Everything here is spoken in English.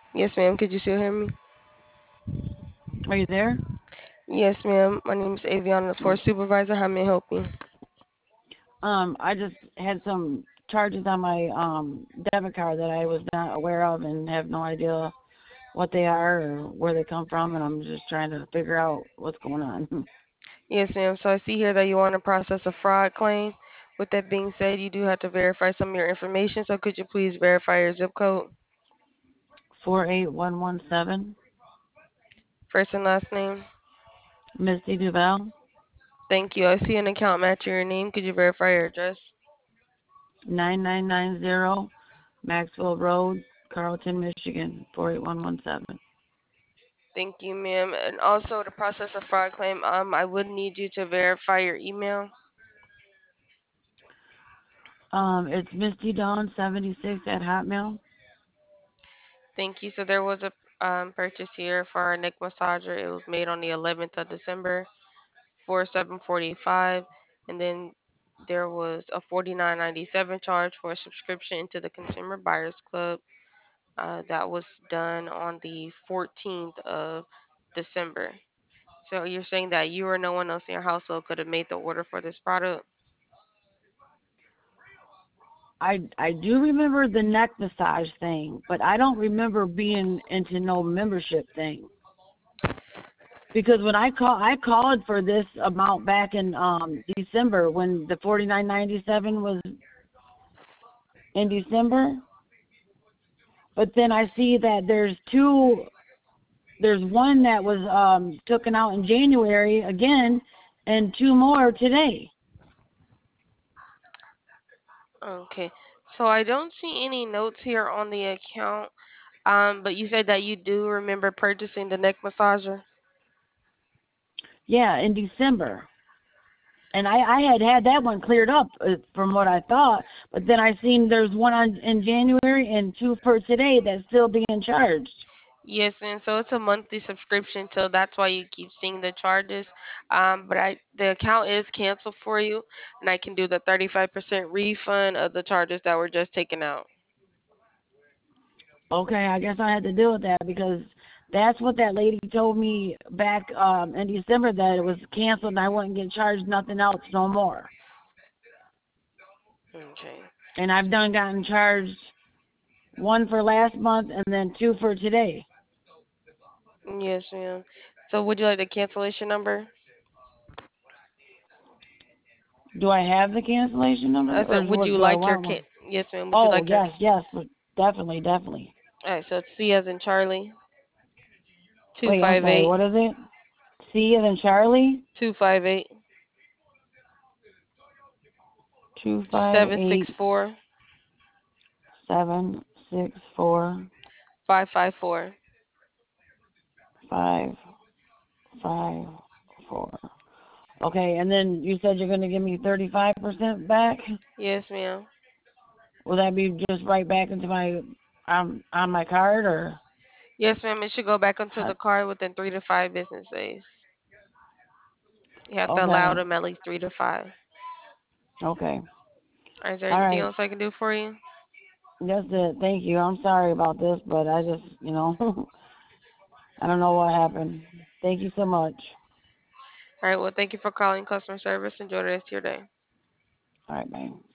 Yes, ma'am. Could you still hear me? Are you there? Yes, ma'am. My name is Aviana, the floor supervisor. How may I help you? I just had some charges on my debit card that I was not aware of and have no idea what they are or where they come from, and I'm just trying to figure out what's going on. Yes, ma'am. So I see here that you want to process a fraud claim. With that being said, you do have to verify some of your information. So could you please verify your zip code, 48117, first and last name? Misty Duval, Thank you. I see an account matching your name. Could you verify your address? 9990 Maxwell Road, Carlton, Michigan, 48117. Thank you, ma'am. And also to process a fraud claim, I would need you to verify your email. It's Misty Dawn 76 at Hotmail. Thank you. So there was a purchase here for our neck massager. It was made on the 11th of December for 745, and then there was a 49.97 charge for a subscription into the Consumer Buyers Club. That was done on the 14th of December. So you're saying that you or no one else in your household could have made the order for this product? I do remember the neck massage thing, but I don't remember being into no membership thing. Because when I called for this amount back in December when the 49.97 was in December, but then I see that there's one that was taken out in January again and two more today. Okay. So I don't see any notes here on the account. But you said that you do remember purchasing the neck massager. Yeah, in December. And I had that one cleared up from what I thought, but then I seen there's one in January and two for today that's still being charged. Yes, and so it's a monthly subscription, so that's why you keep seeing the charges. But the account is canceled for you, and I can do the 35% refund of the charges that were just taken out. Okay, I guess I had to deal with that because that's what that lady told me back in December that it was canceled and I wouldn't get charged nothing else no more. Okay. And I've done gotten charged one for last month and then two for today. Yes, ma'am. So would you like the cancellation number? Do I have the cancellation I number or said, would what you do I like your want one? Yes, ma'am. Would you Oh like your? yes, yes, definitely, definitely. All right. So it's C as in Charlie. Two Wait, I'm five sorry. eight. What is it? C as in Charlie. 258. 258 764. 764 554. 554. Okay, and then you said you're going to give me 35% back. Yes, ma'am. Will that be just right back into my on my card or? Yes, ma'am. It should go back onto the card within 3 to 5 business days. You have to allow Okay, them at least 3 to 5. okay, Is there all anything right. else I can do for you? That's it. Thank you. I'm sorry about this, but I just I don't know what happened. Thank you so much. All right. Well, thank you for calling customer service. Enjoy the rest of your day. All right, bye.